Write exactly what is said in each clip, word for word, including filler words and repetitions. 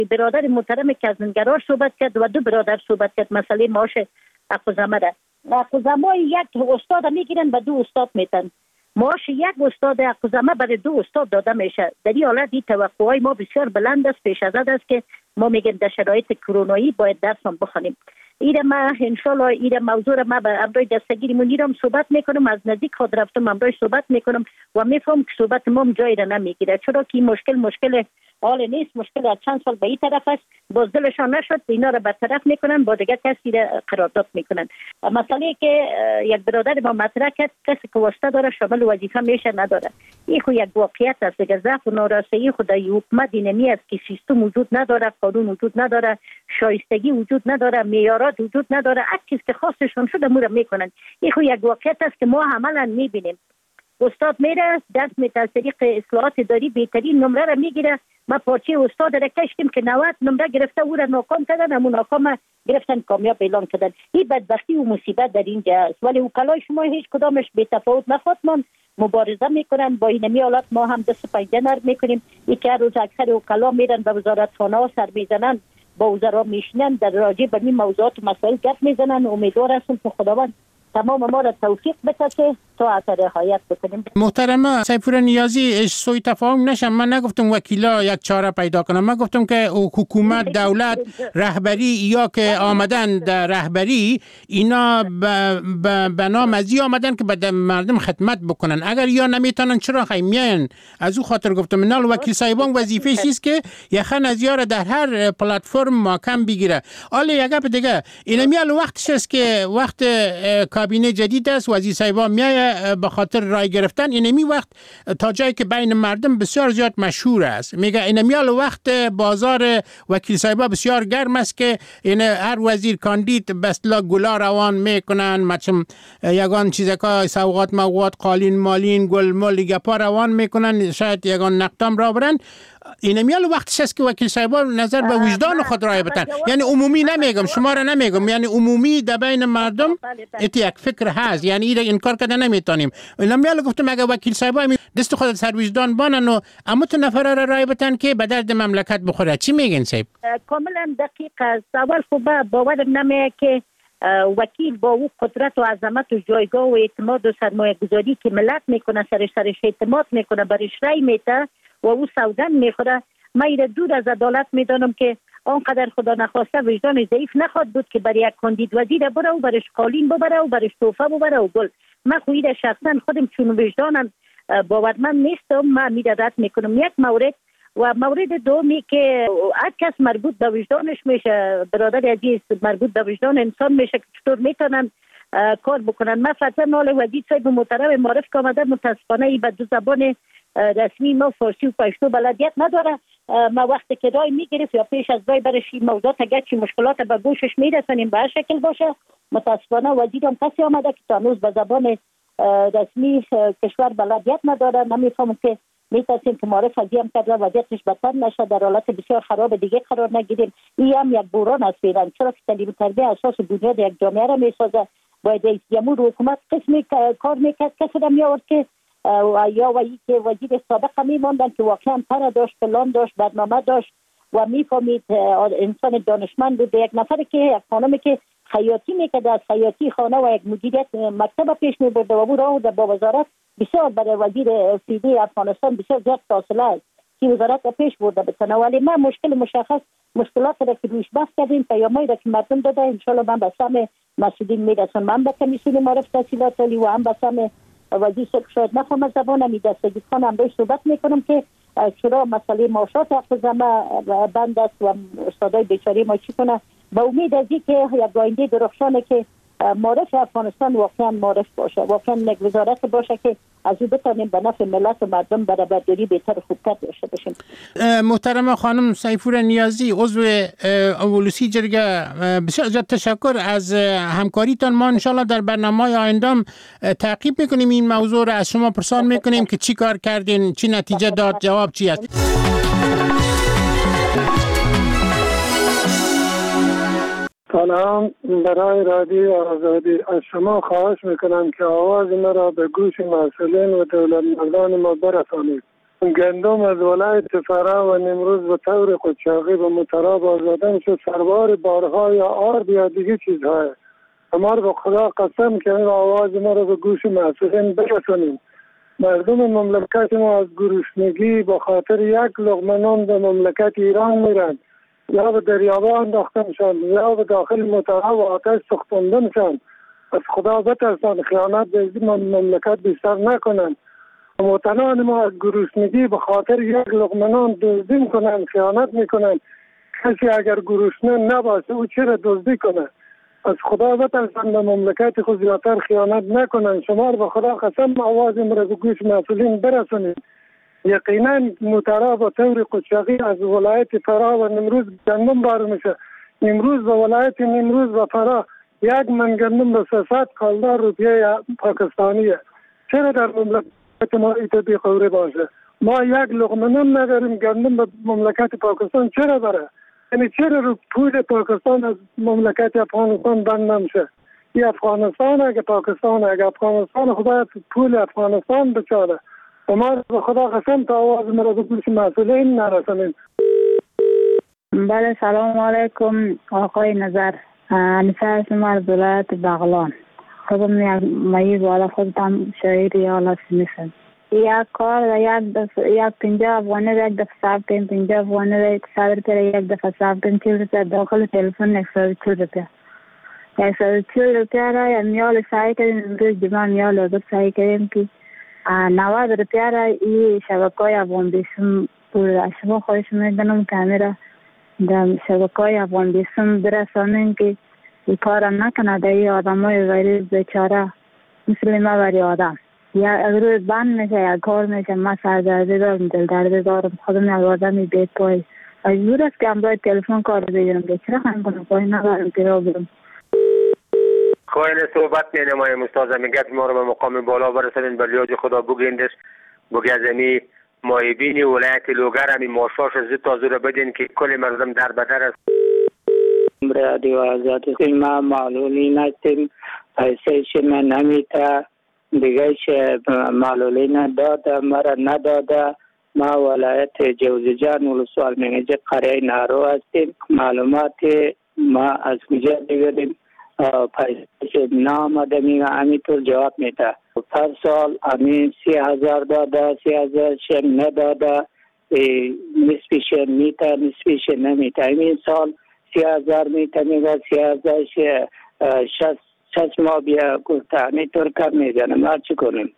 برادر محترم که از نگرار صحبت کرد و دو برادر صحبت کرد مسئله معاش اقوزمه را. اقوزمه یک استاد میگیرن و دو استاد میتن. معاش یک استاد اقوزمه برای دو استاد داده میشه. در این حالت این توقعهای ما بسیار بلند است، پیش از است که ما میگیم در شرایط کرونایی باید درس هم بخونیم. ایره ما انشالله ایره موضوع را ما به امروی دستگیری منیرم صحبت میکنم، از نزدیک خود رفتم امروی صحبت میکنم و میفهم که صحبت ما جای را نمیگیره، چرا که مشکل مشکل حال نیست، مشکل از چند سال به این طرف است، باز دلشان نشد اینا را برطرف میکنن، با دیگر کسی را قرارداد میکنن. مسئله که یک برادر ما مطرح کرد، کسی که واسطه داره شامل وظیفه میشه نداره، این خو یک واقعیت است. دیگه ضعف و نارسایی خود در حکومت اینمی است که سیستم وجود نداره، قانون وجود نداره، شایستگی وجود نداره، معیارات وجود نداره، هر چیز که خواستشون شده مورا میکنن. این خو یک واقعیت است که ما عملا میبینیم. استاد میره دست می از طریق اصلاحات اداری بهترین نمره را میگیره. ما پارچه استاد را کشتیم که نود نمره گرفته، او را ناکام کردن، همون ناکام گرفتن کامیاب اعلام کردن. این بدبختی و مصیبت در اینجا است. ولی وکلای شما هیچ کدامش به تفاوت نخواد، من مبارزه میکنن با اینمی حالات. ما هم دست پنجه نرم میکنیم. یک روز اکثر وکلا میرن به وزارتخانه ها سر میزنن، با وزرا میشینن، در راجع به این موضوعات و مسائل گپ میزنن. امیدوار هستم که خداوند تمام ما را توفیق بده تا اثر رعایت بکنیم. محترمه سیفور نیازی، سوء تفاهم نشه. من نگفتم وکیلا یک چاره پیدا کنم، من گفتم که حکومت، دولت، رهبری یا که آمدن در رهبری اینا به نام ازی آمدن که به مردم خدمت بکنن. اگر یا نمیتونن چرا خیمیان؟ از او خاطر گفتم نال وکیل صاحبان وظیفه چیست که یخن از یار در هر پلتفرم محکم بگیره. حالا یک گپ دیگه، اینمی ال وقتش است که وقت کابینه جدید است، وزیر صاحبان میای به خاطر رای گرفتن. اینمی وقت تا جایی که بین مردم بسیار زیاد مشهور است. میگه اینمی ال وقت بازار وکیل صاحبا بسیار گرم است که این هر وزیر کاندید بسلا گلا روان میکنن، مثلا یگان چیزا که سوغات مواد قالین مالین گل مال گپا روان میکنن، شاید یگان نقطام را برن. اینمی ال وقتش است که وکیل صاحبا نظر به وجدان خود رای بتن. یعنی عمومی نمیگم، شما را نمیگم، یعنی عمومی در بین مردم ات یک فکر هست، یعنی این انکار کردن نمیتونیم. اینمی ال گفتم اگه وکیل صاحبا دست خود سر وجدان بانن و اما تو نفر را رای بتن که به درد مملکت بخوره. چی میگین صاحب؟ کاملا دقیق است. اول خب باور نمیه که وکیل با او قدرت و عظمت و جایگاه و اعتماد و سرمایه گذاری که ملت میکنه، سرش سرش اعتماد میکنه، برش رای میته و او سودن میخوره. من ایره دور از عدالت میدانم که آنقدر خدا نخواسته وجدان ضعیف نخواد بود که برای یک کاندید وزیر بره و برش قالین ببره و برش توفه ببره و گل. من خویده شخصا خودم چون وجدانم باورمند نیستم، من میره رد میکنم. یک مورد و مورد دومی که هر کس مربوط به وجدانش میشه، برادر عزیز، مربوط به وجدان انسان میشه که چطور میتونن کار بکنن. من فرضاً نال وزیر صاحب محترم معرف که آمده، متاسفانه ای به دو زبان رسمی ما فارسی و پشتو بلدیت نداره. ما وقتی که رای میگرفت یا پیش از رای برش این موضوعات اگر چی مشکلات به گوشش میرسونیم به هر شکل باشه، متاسفانه وزیرم کسی آمده که تانوز به زبان رسمی کشور بلدیت نداره. نمیفهمم که میتونیم که معرف ازی هم کرده وضعیتش بدتر نشه، در حالت بسیار خراب دیگه قرار نگیریم. این هم یک بحران است فعلا، چرا که تعلیم و تربیه اساس بنیاد یک جامعه را میسازه. باید یمور حکومت قسمی کار میکرد، کسی را میآورد که یا وی که وزیر سابق میماندن که واقعا پر داشت، پلان داشت، برنامه داشت و میفهمید انسان دانشمند بود. یک نفر که یک خانمی که خیاطی میکرد، از خیاطی خانه و یک مدیریت مکتب پیش میبرد و او راه و با وزارت بسیار برای وزیر فیدی افغانستان بسیار زیاد فاصله است که وزارت پیش برده بتونه. ولی ما مشکل مشخص مشکلات را که روش بحث کردیم، پیامایی را که مردم داده، انشالله من به سهم مسئولین میرسم. من به کمیسیون معرف تحصیلات عالی و هم به سهم وزیر صاحب شاید نفهم زبان می دستگی خان هم بهش صحبت میکنم که چرا مسئله معاشات اقوزمه بند است و استادای بیچاره ما چی کنه. با امید از این که یک آینده درخشانه که معرف افغانستان واقعا معرف باشه، واقعا یک وزارت باشه که از او بتانیم به نفع ملت و مردم برابرداری بهتر و خوبتر داشته باشیم. محترم خانم سیفور نیازی، عضو اولوسی جرگه، بسیار زیاد تشکر از همکاریتان. ما انشالله در برنامه آینده تعقیب میکنیم این موضوع را، از شما پرسان میکنیم که چی کار کردین، چی نتیجه داد، جواب چی است. سلام، برای رادیو آزادی از شما خواهش میکنم که آواز مرا به گوش مسئولین و دولت مردان ما برسانید. گندم از ولایت فرا و نیمروز به طور قاچاقی و متراب آزاده شد سربار بارها یا آرد یا دیگه چیزهای. ما رو به خدا قسم که این آواز ما رو به گوش مسئولین برسونیم. مردم مملکت ما از گرسنگی به خاطر یک لقمه نان به مملکت ایران میرن، یا به دریابه انداخته میشن، یا به داخل متراب و آتش سوختنده میشن. از خدا بترسن، خیانت به این مملکت بیشتر نکنن. وطنان ما از گرسنگی به خاطر یک لقمه نان دزدی میکنن، خیانت میکنن. کسی اگر گرسنه نباشه او چرا دزدی کنه؟ از خدا بترسن، به مملکت خود زیادتر خیانت نکنن. شما به خدا قسم آواز ما به گوش مسئولین برسونید. یقینا متراب و طور قاچاقی از ولایت فرا و نیمروز گندم بار میشه. امروز به ولایت نیمروز و فرا یک من گندم به سیصد کالدار روپیه پاکستانیه. چرا در مملکت ما ایت بی قوره باشه؟ ما یک لقمه نان نداریم، گندم به مملکت پاکستان چرا بره؟ یعنی چرا رو پول پاکستان از مملکت افغانستان بند نمیشه؟ این افغانستان اگه پاکستان اگه افغانستان خدا پول افغانستان بچاله. و ما به خدا قسم تا آواز مرا به گوش مسئولین نرسانیم. بله سلام علیکم آقای نظر. انیسه هستم از ولایت بغلان. خودم یک مایی بالا خودم شاعر یا لاسی میشم. یک کار و یک دفعه یک پنجاه افغانی را یک دفعه صرف کنیم، پنجاه افغانی را یک صد روپیه یک دفعه صرف کنیم، چل روپیه داخل تلفن یک صد و چل روپیه یک صد و چل روپیه را یا میال سعی کردیم. امروز جمعه میال آزاد سعی کردیم که نود روپیه را این شبکه های افغان بیسم بود. شما خواهش میکنم که همه را در شبکه های افغان بیسم برسانیم که این کار نکنه. در این آدم های غیر بیچاره مثل ما بری آدم یا اگر بند میشه یا کار میشه، ما سردرده دارم، دلدرده دارم، خودم یک آدمی بیت پای مجبور است که امروز تلفن کار بگیرم که چرا خواهیم کنم پای ندارم که را برم. خواهین صحبت مینمایم استاد میگه ما رو به مقام بالا برسانین، به لیاج خدا بگیندش بگی از امی مایبین ولایت لوگر همی ماشاش زد تا زور بدین که کل مردم در بدر است. رادیو آزاد ما معلولی نستیم، پیسهش من نمیتا دیگه چه معلولی نداده، مرا نداده. ما ولایت جوزجان ولسوال منیجه قریه نارو هستیم. معلومات ما از کجا بگیریم؟ پیسهش نامده میگه همینطور جواب میده. هر سال همین سی هزار داده، سی هزار شم نداده، نسبیش میته نسبیش نمیته. همین سال سی هزار میته میگه سی هزار شست شست ما بیا گفته همینطور کار میزنه. ما چی کنیم؟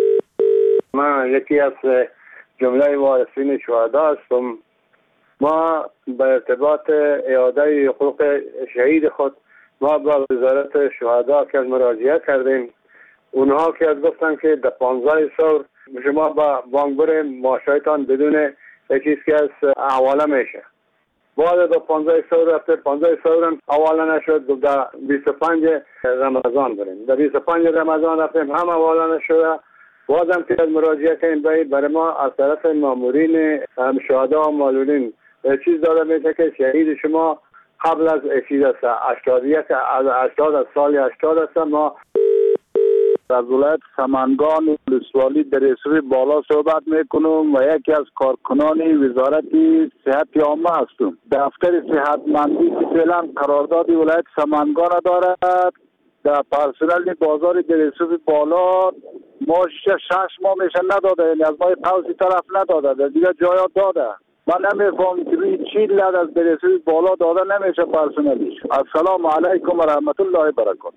من یکی از جمله وارثین شهدا هستم. ما به ارتباط اعاده حقوق شهید خود ما با وزارت شهدا که مراجعه کردیم. اونها که از گفتن که در پانزده سور شما با بانک بریم ماشایتان بدون چیز که از حواله میشه. بعد در پانزده سور رفته، پانزده سور هم حواله نشد. در بیست و پنج رمضان بریم، در بیست و پنج رمضان رفتیم هم حواله نشده. بعد هم که از مراجعه کردیم برای ما از طرف مامورین شهدا و معلولین چیز داده میشه که شهید شما قبل از چیز است هشتادیت از هشتاد از سال هشتاد است. ما از ولایت سمنگان ولسوالی در اسوی بالا صحبت میکنم و یکی از کارکنان وزارت صحت عامه هستم. دفتر صحتمندی که فعلا قرارداد ولایت سمنگان دارد در پرسنل بازار در اسوی بالا ما شش ماه میشه نداده، یعنی از ماه قوسی طرف نداده، در دیگه جایا داده. من نمیفهم که روی چی لد از برسوی بالا داده نمیشه پرسنلیش. السلام علیکم و رحمت الله برکاته.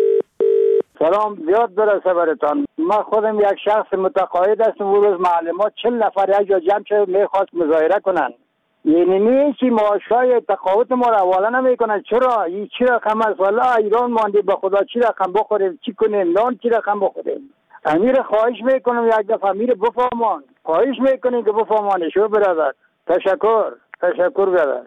سلام زیاد برسه برتان. ما خودم یک شخص متقاعد هستم. او روز معلومات چل نفر یک جا جمع شد میخواست مظاهره کنن. یعنی نیستی معاشای تقاعد ما را حواله نمی کنن. چرا؟ این چی رقم است؟ والا ایران مانده به خدا چی رقم بخوریم؟ چی کنیم؟ نان چی رقم بخوریم؟ امیر خواهش میکنم یک دفعه امیر بفهمان. خواهش میکنیم که بفهمانه شو برادر. تشکر تشکر برادر.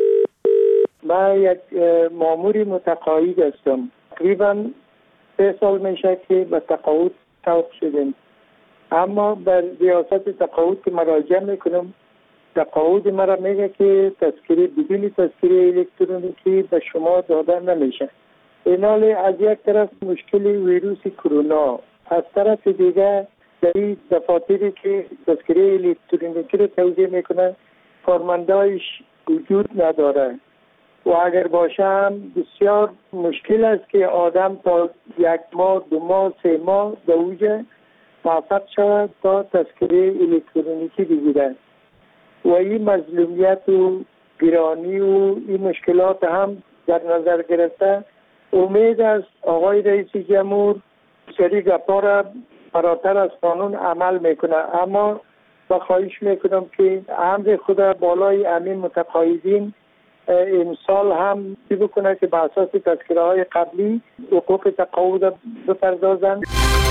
من یک ماموری متقاعد هستم. تقریبا سه سال میشه که به تقاعد توقف شدیم، اما بر ریاست تقاعد که مراجعه میکنم تقاعد مرا میگه که تذکره بدون تذکره الکترونیکی به شما داده نمیشه. اینال از یک طرف مشکل ویروس کرونا، از طرف دیگه در این دفاتری که تذکره الکترونیکی رو توزیع میکنه کارمندایش وجود نداره و اگر باشه هم بسیار مشکل است که آدم تا یک ماه دو ماه سه ماه در اوجه موفق شود تا تذکره الکترونیکی بگیره و این مظلومیت و گرانی و این مشکلات هم در نظر گرفته امید است آقای رئیس جمهور سری گپا را فراتر از قانون عمل میکنه، اما با خواهش میکنم که امر خدا بالای امین متقاعدین امسال هم چی بکنه که به اساس تذکره های قبلی حقوق تقاعد بپردازند.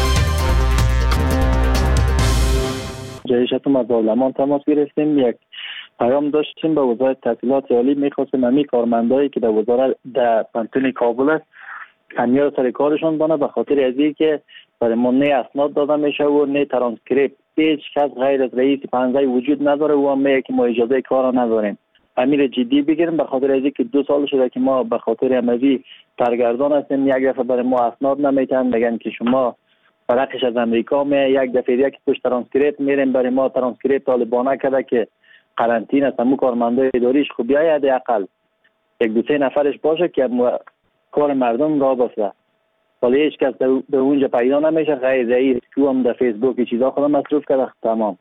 جایشتون از پارلمان تماس گرفتیم، یک پیام داشتیم به وزارت تحصیلات عالی، میخواستیم همی کارمندایی که در وزارت در پانتون کابل است همیار سر کارشون بانه به خاطر از این که برای ما نه اسناد داده میشه و نه ترانسکریپت، هیچ کس غیر از رئیس پنزه وجود نداره و هم میگه که ما اجازه کار نداریم. امیر جدی بگیریم به خاطر از این که دو سال شده که ما به خاطر اموی سرگردان هستیم، یک دفعه برای ما اسناد نمیتن، میگن که شما فرقش از امریکا می یک دفعه یک پشت ترانسکریپت میریم برای ما ترانسکریپت طالبانه کرده که قرنطینه است. همون کارمندای اداریش خب بیاید حداقل یک دو سه نفرش باشه که کار مردم را بسته، ولی هیچ کس در اونجا پیدا نمیشه غیر رئیس که هم در فیسبوک چیزا خودم مصروف کرده. تمام.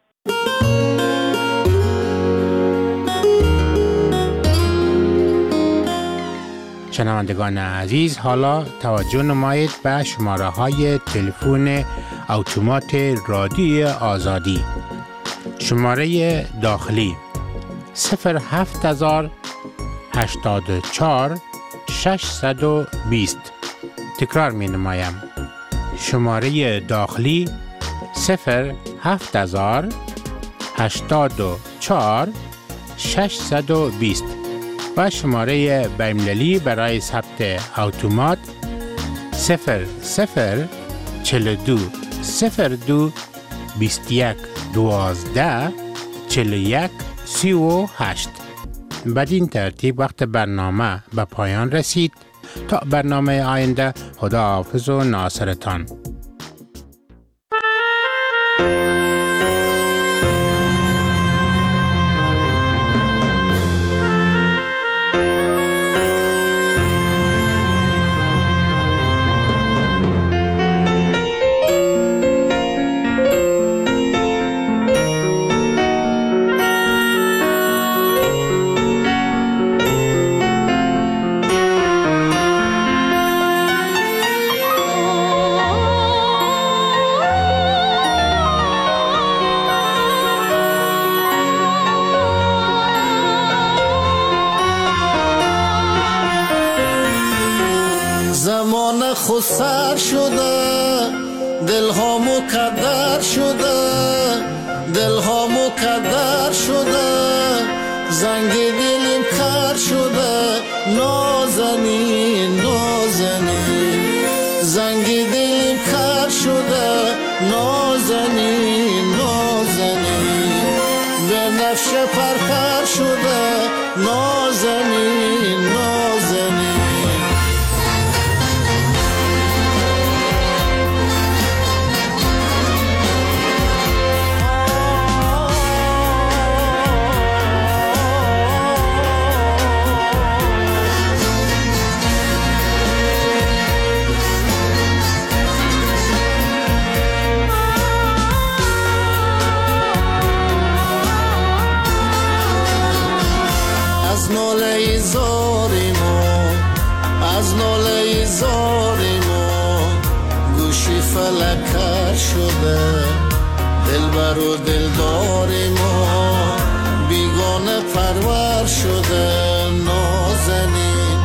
شنوندگان عزیز، حالا توجه نمایید به شماره های تلفن اتومات رادیوی آزادی. شماره داخلی صفر هفت هزار هشتاد و چهار ششصد و بیست. تکرار می نمایم. شماره داخلی صفر هفت هزار هشتاد و چهار ششصد و بیست و شماره بین‌المللی برای ثبت اتومات صفر صفر چهل و دو صفر دو بیست و یک دوازده چهل و یک سی و هشت. بدین ترتیب وقت برنامه به پایان رسید. تا برنامه آینده، خدا حافظ و ناصرتان. خود سر شده، دل ها مکدر شده، دل ها مکدر شده، زنگ دلم کر شده، نازنین نازنین، زنگ دلم کر شده، نازنین نازنین، به نفش پرپر شده، نازنین نازنین. از ناله زاری ما، از ناله زاری ما، گوشی فلکر شده، دلبر و دلداری ما، بیگانه پرور شده، نازنین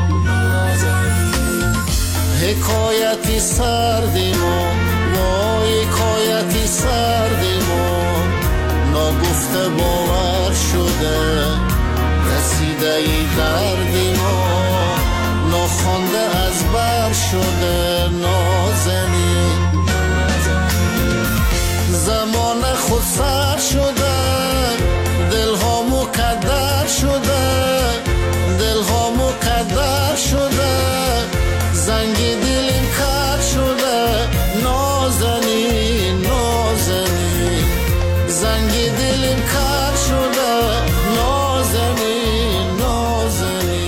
حکایتی سردی ما، وای حکایتی سردی ما، ناگفته باور شده، رسیده ای دردی ما، ناخوانده از بر شده، نازنین زمان خود سر